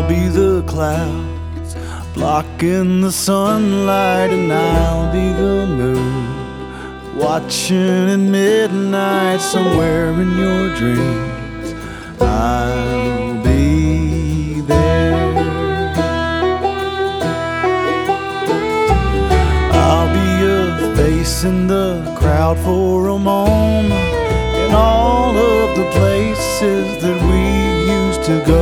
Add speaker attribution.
Speaker 1: I'll be the clouds blocking the sunlight, and I'll be the moon watching at midnight somewhere in your dreams. I'll be there. I'll be a face in the crowd for a moment, in all of the places that we used to go.